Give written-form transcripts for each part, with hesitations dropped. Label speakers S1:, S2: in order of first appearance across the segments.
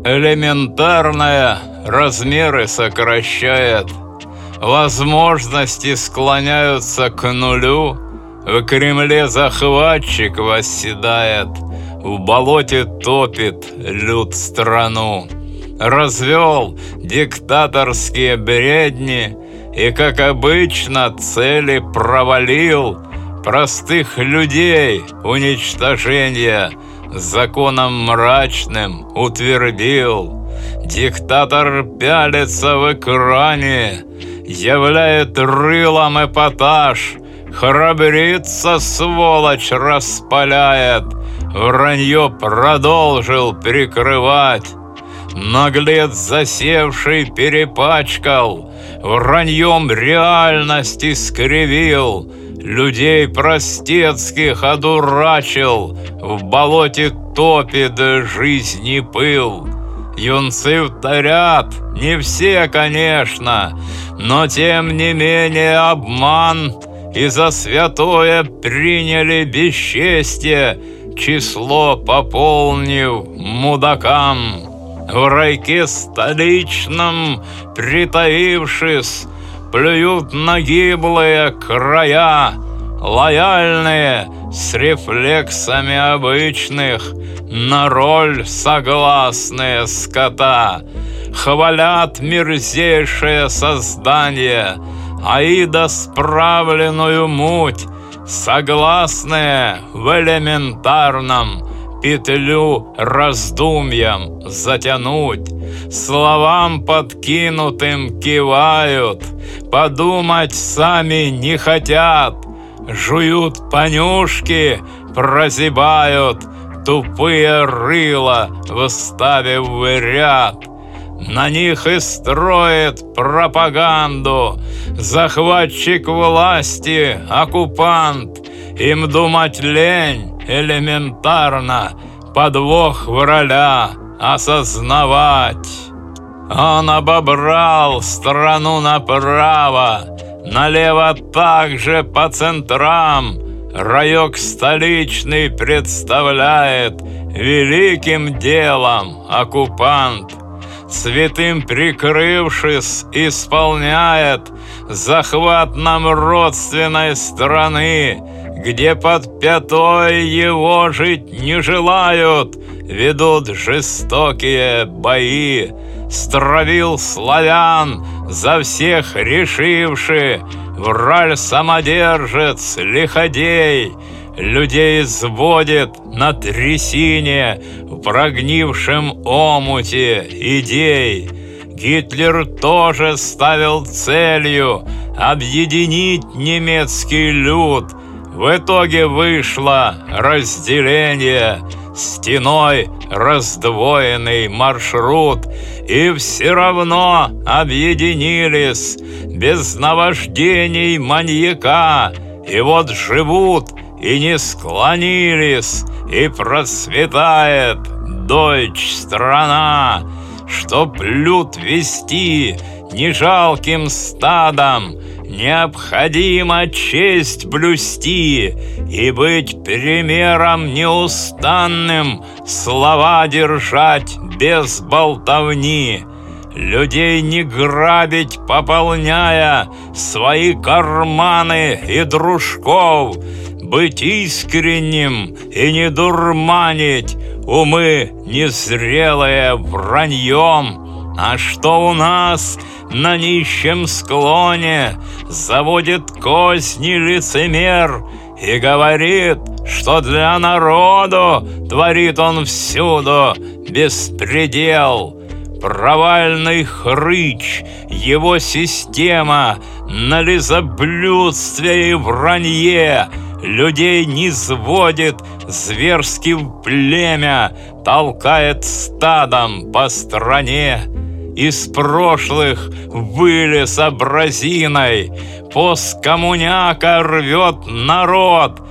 S1: элементарное размеры сокращает, возможности склоняются к нулю, в Кремле захватчик восседает, в болоте топит люд страну. Развел диктаторские бредни и, как обычно, цели провалил, простых людей уничтожения законом мрачным утвердил. Диктатор пялится в экране, являет рылом эпатаж, храбрится, сволочь, распаляет, вранье продолжил прикрывать. Наглец засевший перепачкал, враньем реальность искривил, людей простецких одурачил, в болоте топит жизни пыл. Юнцы вторят, не все, конечно, но тем не менее обман, и за святое приняли бесчестие, число пополнив мудакам. В райке столичном, притаившись, плюют на гиблые края, лояльные, с рефлексами обычных, на роль согласные скота. Хвалят мерзейшее создание, аида справленную муть, согласные в элементарном петлю раздумьям затянуть. Словам подкинутым кивают, подумать сами не хотят, жуют понюшки, прозябают, тупые рыла вставив в ряд. На них и строит пропаганду захватчик власти, оккупант. Им думать лень, элементарно, подвох враля осознавать. Он обобрал страну направо, налево также по центрам. Райок столичный представляет великим делом оккупант. Святым прикрывшись, исполняет захват нам родственной страны, где под пятой его жить не желают, ведут жестокие бои. Стравил славян, за всех решивши, враль самодержец, лиходей, людей сводит на трясине в прогнившем омуте идей. Гитлер тоже ставил целью объединить немецкий люд. В итоге вышло разделение, стеной раздвоенный маршрут, и все равно объединились без наваждений маньяка. И вот живут и не склонились, и процветает дойч страна. Чтоб люд вести не жалким стадом, необходимо честь блюсти и быть примером неустанным, слова держать без болтовни. Людей не грабить, пополняя свои карманы и дружков, быть искренним и не дурманить умы незрелые враньем. А что у нас на нищем склоне заводит козни лицемер и говорит, что для народу творит он всюду беспредел. Провальный хрыч, его система на лизоблюдстве и вранье людей низводит зверски в племя, толкает стадом по стране. Из прошлых вылез абразиной, посткоммуняка рвет народ,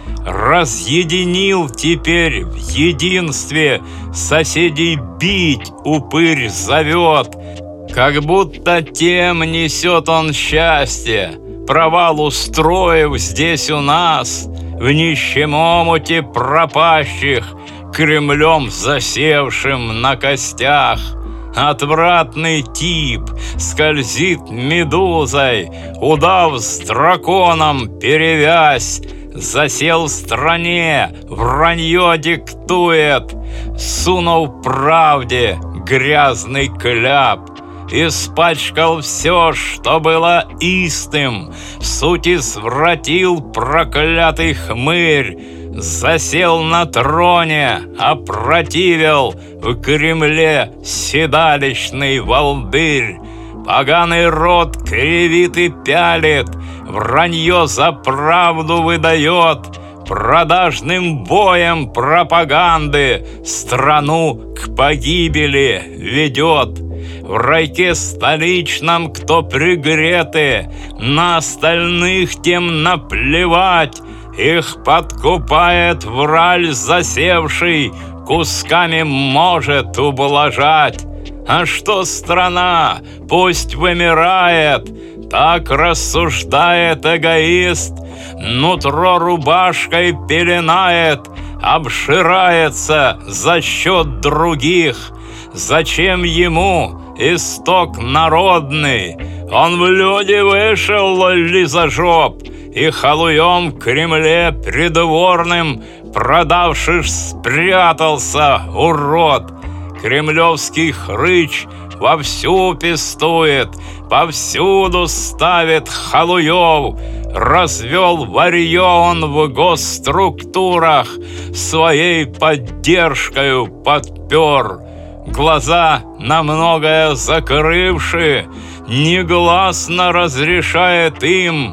S1: разъединил теперь в единстве, соседей бить упырь зовет. Как будто тем несет он счастье, провал устроив здесь у нас, в нищем омуте пропащих, Кремлем засевшим на костях. отвратный тип, скользит медузой, удав с драконом перевязь, засел в стране, вранье диктует, сунув правде грязный кляп, испачкал все, что было истым, в суть извратил проклятый хмырь, засел на троне, опротивил в Кремле седалищный волдырь. Поганый рот кривит и пялит, вранье за правду выдает, продажным боем пропаганды страну к погибели ведет. В райке столичном кто пригреты, на остальных тем наплевать. Их подкупает враль засевший, кусками может ублажать. А что страна, пусть вымирает, так рассуждает эгоист, нутро рубашкой пеленает, обширается за счет других. Зачем ему исток народный? Он в люди вышел, лизожоп, и халуем в Кремле придворным, продавшись, спрятался, урод. Кремлевский хрыч вовсю пестует, повсюду ставит халуев. Развел варье он в госструктурах, своей поддержкою подпер. Глаза на многое закрывши, негласно разрешает им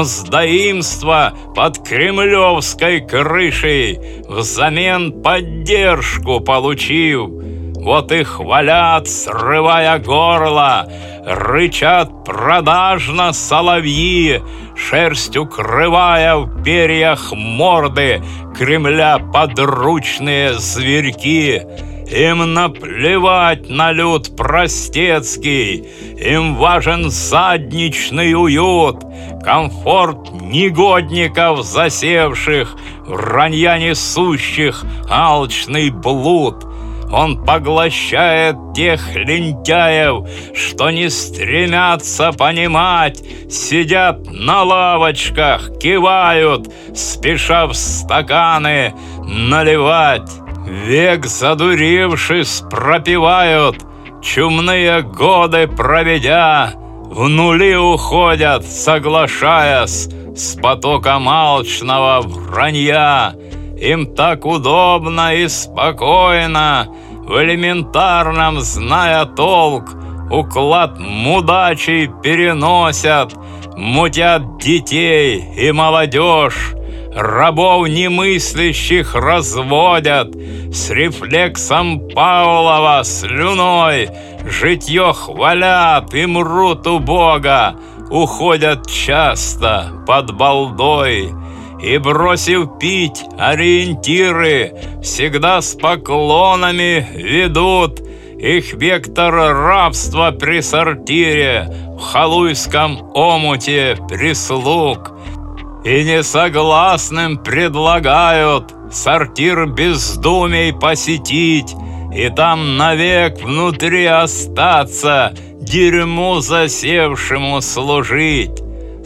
S1: мздоимство под кремлевской крышей, взамен поддержку получив. Вот и хвалят, срывая горло, рычат продажно соловьи, шерсть укрывая в перьях морды Кремля подручные зверьки. Им наплевать на люд простецкий, им важен задничный уют, комфорт негодников засевших, вранья несущих алчный блуд. Он поглощает тех лентяев, что не стремятся понимать, сидят на лавочках, кивают, спеша в стаканы наливать. Век задурившись пропивают, чумные годы проведя, в нули уходят, соглашаясь с потоком алчного вранья. Им так удобно и спокойно, в элементарном зная толк, уклад мудачий переносят, мутят детей и молодежь, рабов немыслящих разводят, с рефлексом Павлова слюной житье хвалят и мрут у Бога, уходят часто под балдой. И, бросив пить, ориентиры всегда с поклонами ведут. Их вектор рабства при сортире, в халуйском омуте прислуг. И несогласным предлагают сортир бездумий посетить, и там навек внутри остаться, дерьму засевшему служить.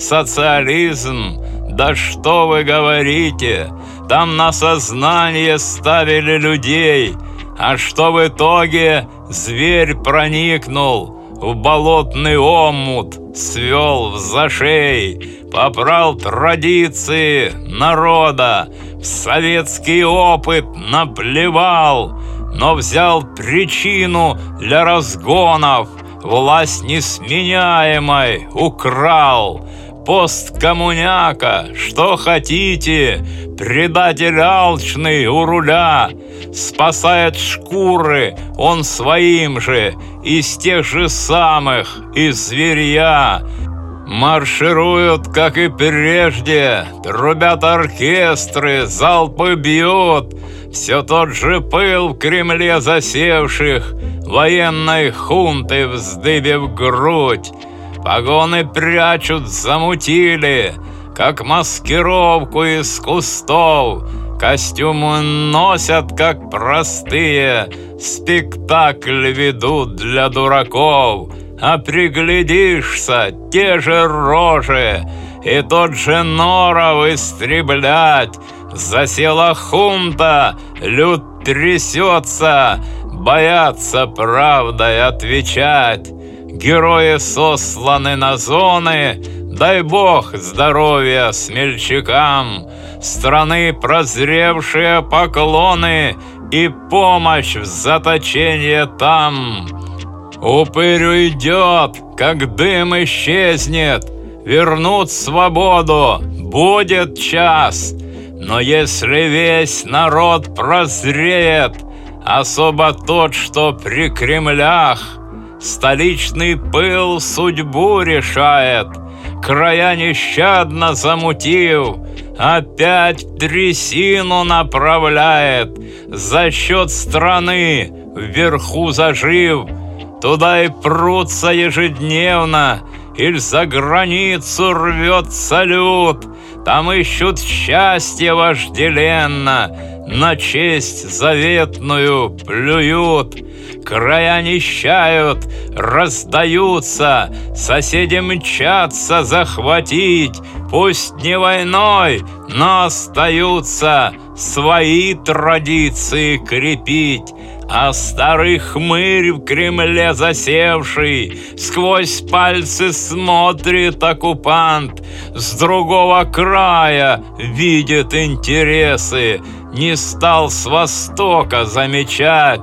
S1: Социализм, да что вы говорите, там на сознание ставили людей, а что в итоге зверь проникнул в болотный омут, свел в зашей, попрал традиции народа, в советский опыт наплевал, но взял причину для разгонов, власть несменяемой украл. Посткоммуняка, что хотите, предатель алчный у руля, спасает шкуры он своим же, из тех же самых, из зверья. Маршируют, как и прежде, трубят оркестры, залпы бьют, все тот же пыл в Кремле засевших, военной хунты вздыбив грудь. Погоны прячут, замутили, как маскировку из кустов, Костюмы носят, как простые, спектакль ведут для дураков. А приглядишься, те же рожи, и тот же норов истреблять. Засела хунта, люд трясется, боятся правдой отвечать. Герои сосланы на зоны, дай бог здоровья смельчакам. Страны прозревшие поклоны и помощь в заточении там. Упырь уйдет, как дым исчезнет, вернут свободу, будет час. Но если весь народ прозреет, особо тот, что при Кремлях, столичный пыл судьбу решает, края нещадно замутив, опять в трясину направляет, за счет страны вверху зажив. Туда и прутся ежедневно, или за границу рвется люд. Там ищут счастье вожделенно, на честь заветную плюют. Края нищают, раздаются, соседи мчатся захватить. Пусть не войной, но остаются свои традиции крепить. А старый хмырь в Кремле засевший сквозь пальцы смотрит оккупант. С другого края видит интересы, не стал с востока замечать.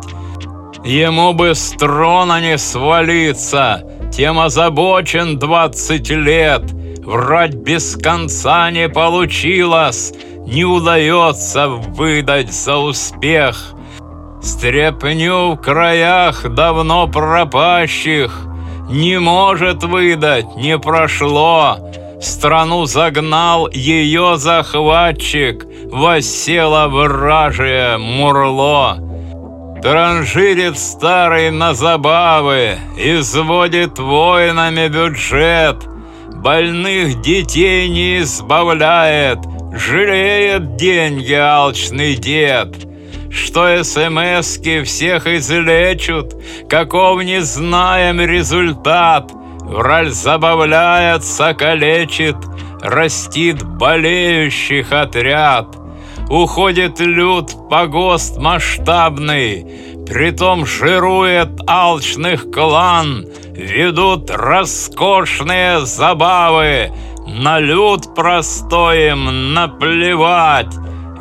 S1: Ему бы с трона не свалиться, тем озабочен 20 лет. Врать без конца не получилось, не удается выдать за успех. Стряпню в краях давно пропащих не может выдать, не прошло. Страну загнал ее захватчик, воссело вражие мурло. Транжирит старый на забавы, изводит воинами бюджет, больных детей не избавляет, жалеет деньги алчный дед. Что СМСки всех излечут, каков не знаем результат. Враль забавляется, калечит, растит болеющих отряд. Уходит люд в погост масштабный, притом жирует алчных клан. Ведут роскошные забавы, на люд простой им наплевать.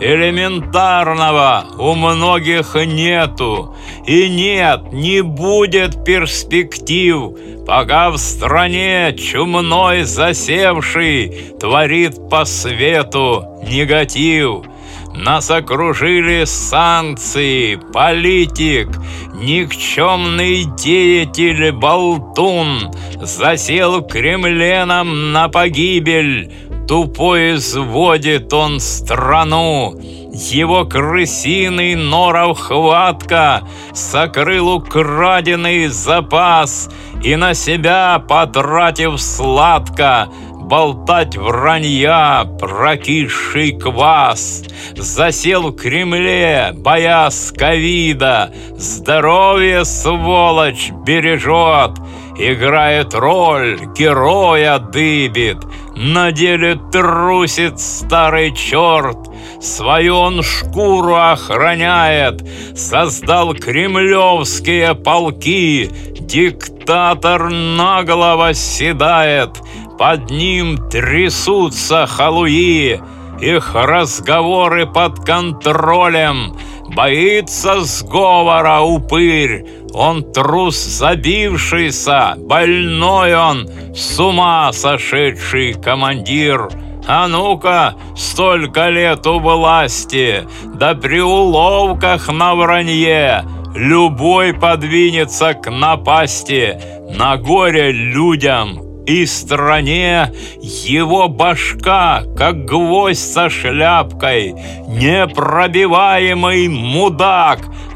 S1: Элементарного у многих нету, и нет, не будет перспектив, пока в стране чумной засевший творит по свету негатив. Нас окружили санкции, политик, никчемный деятель, болтун, засел в Кремле нам на погибель. Тупой изводит он страну, его крысиный норов хватка сокрыл украденный запас и на себя потратив сладко болтать вранья прокисший квас. Засел в Кремле, боясь ковида, здоровье сволочь бережет, играет роль героя дыбит. На деле трусит старый черт, свою он шкуру охраняет, создал кремлевские полки, диктатор нагло восседает, под ним трясутся халуи, их разговоры под контролем, боится сговора упырь. Он трус забившийся, больной он, с ума сошедший командир. А ну-ка, столько лет у власти, да при уловках на вранье любой подвинется к напасти, на горе людям и стране. Его башка, как гвоздь со шляпкой, непробиваемый мудак,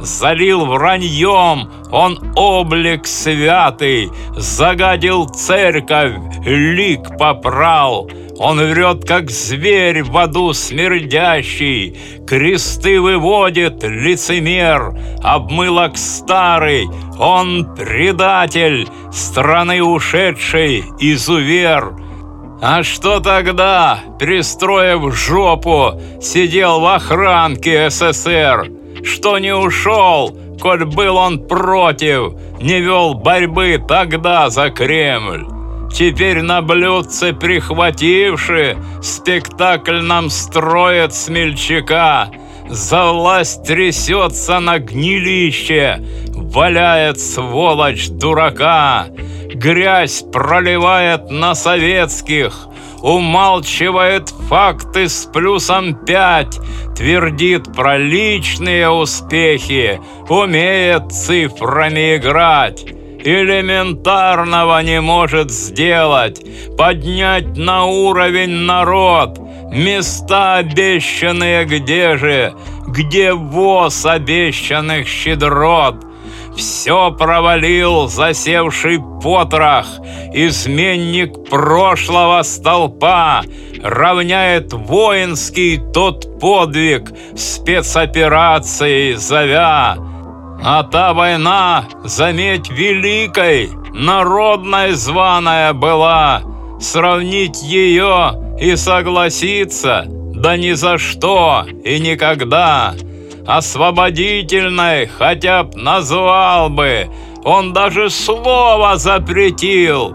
S1: залил враньем он облик святый, загадил церковь, лик попрал. Он врет, как зверь в аду смердящий, кресты выводит лицемер, обмылок старый, он предатель, страны ушедшей изувер. А что тогда, пристроив жопу, сидел в охранке СССР? Что не ушел, коль был он против, не вел борьбы тогда за Кремль? Теперь на блюдце прихвативши, спектакль нам строят смельчака. За власть трясется на гнилище, валяет сволочь дурака. Грязь проливает на советских, умалчивает факты с плюсом 5, твердит про личные успехи, умеет цифрами играть. Элементарного не может сделать, поднять на уровень народ. Места обещанные где же? Где воз обещанных щедрот? Все провалил засевший потрох, изменник прошлого столпа, равняет воинский тот подвиг спецоперацией зовя. А та война, заметь, великой, народной званая была. Сравнить ее и согласиться, да ни за что и никогда. Освободительной хотя б назвал бы, он даже слово запретил.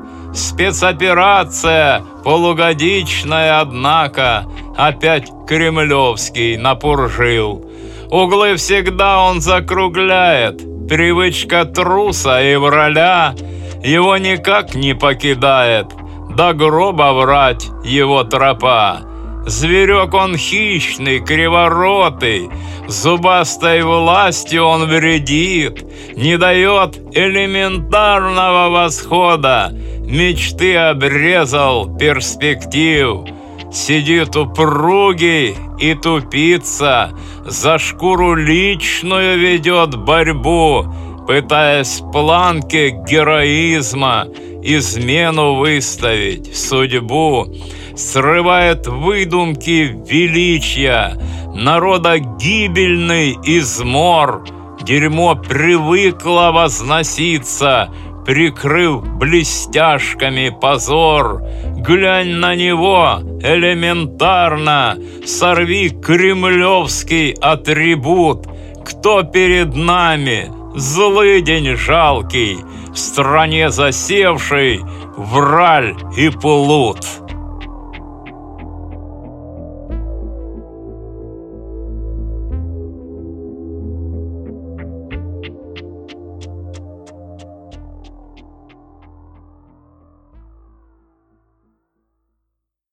S1: Спецоперация полугодичная, однако, опять кремлевский напуржил. Углы всегда он закругляет, привычка труса и враля его никак не покидает, до гроба врать его тропа. Зверек он хищный, криворотый, зубастой властью он вредит, не дает элементарного восхода, мечты обрезал перспектив. Сидит упругий и тупица, за шкуру личную ведет борьбу, пытаясь в планке героизма измену выставить, судьбу. Срывает выдумки величия, народа гибельный измор. Дерьмо привыкло возноситься, прикрыв блестяшками позор. Глянь на него элементарно, сорви кремлевский атрибут. Кто перед нами? Злыдень жалкий, в стране засевший враль и плут.